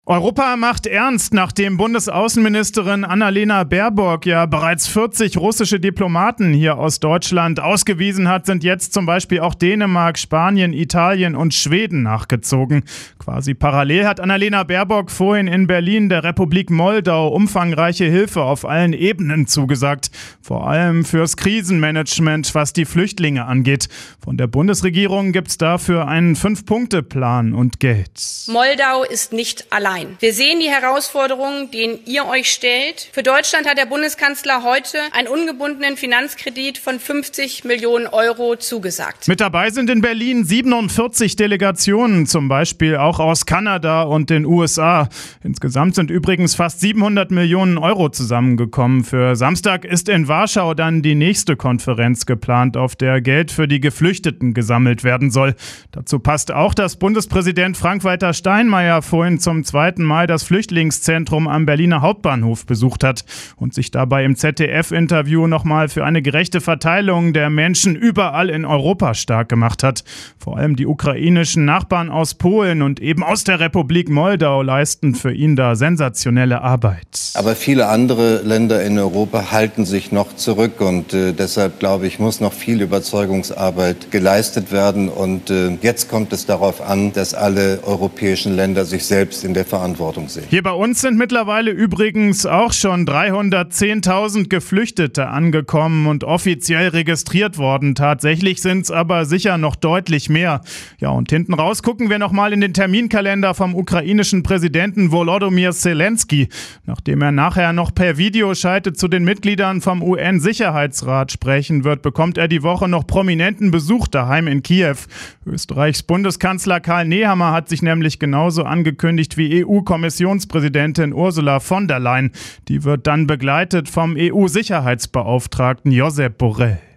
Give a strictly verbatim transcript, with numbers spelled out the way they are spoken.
Europa macht ernst, nachdem Bundesaußenministerin Annalena Baerbock ja bereits vierzig russische Diplomaten hier aus Deutschland ausgewiesen hat, sind jetzt zum Beispiel auch Dänemark, Spanien, Italien und Schweden nachgezogen. Quasi parallel hat Annalena Baerbock vorhin in Berlin der Republik Moldau umfangreiche Hilfe auf allen Ebenen zugesagt. Vor allem fürs Krisenmanagement, was die Flüchtlinge angeht. Von der Bundesregierung gibt's dafür einen Fünf-Punkte-Plan und Geld. Moldau ist nicht allein. Wir sehen die Herausforderungen, denen ihr euch stellt. Für Deutschland hat der Bundeskanzler heute einen ungebundenen Finanzkredit von fünfzig Millionen Euro zugesagt. Mit dabei sind in Berlin siebenundvierzig Delegationen, zum Beispiel auch aus Kanada und den U S A. Insgesamt sind übrigens fast siebenhundert Millionen Euro zusammengekommen. Für Samstag ist in Warschau dann die nächste Konferenz geplant, auf der Geld für die Geflüchteten gesammelt werden soll. Dazu passt auch, dass Bundespräsident Frank-Walter Steinmeier vorhin zum zweiten Mal das Flüchtlingszentrum am Berliner Hauptbahnhof besucht hat und sich dabei im Z D F-Interview nochmal für eine gerechte Verteilung der Menschen überall in Europa stark gemacht hat. Vor allem die ukrainischen Nachbarn aus Polen und eben aus der Republik Moldau leisten für ihn da sensationelle Arbeit. Aber viele andere Länder in Europa halten sich noch zurück und äh, deshalb, glaube ich, muss noch viel Überzeugungsarbeit geleistet werden und äh, jetzt kommt es darauf an, dass alle europäischen Länder sich selbst in der Verantwortung sehen. Hier bei uns sind mittlerweile übrigens auch schon dreihundertzehntausend Geflüchtete angekommen und offiziell registriert worden. Tatsächlich sind es aber sicher noch deutlich mehr. Ja, und hinten raus gucken wir nochmal in den Terminkalender vom ukrainischen Präsidenten Volodymyr Zelensky. Nachdem er nachher noch per Videoschalte zu den Mitgliedern vom U N-Sicherheitsrat sprechen wird, bekommt er die Woche noch prominenten Besuch daheim in Kiew. Österreichs Bundeskanzler Karl Nehammer hat sich nämlich genauso angekündigt wie E U-Kommissionspräsidentin Ursula von der Leyen. Die wird dann begleitet vom E U-Sicherheitsbeauftragten Josep Borrell.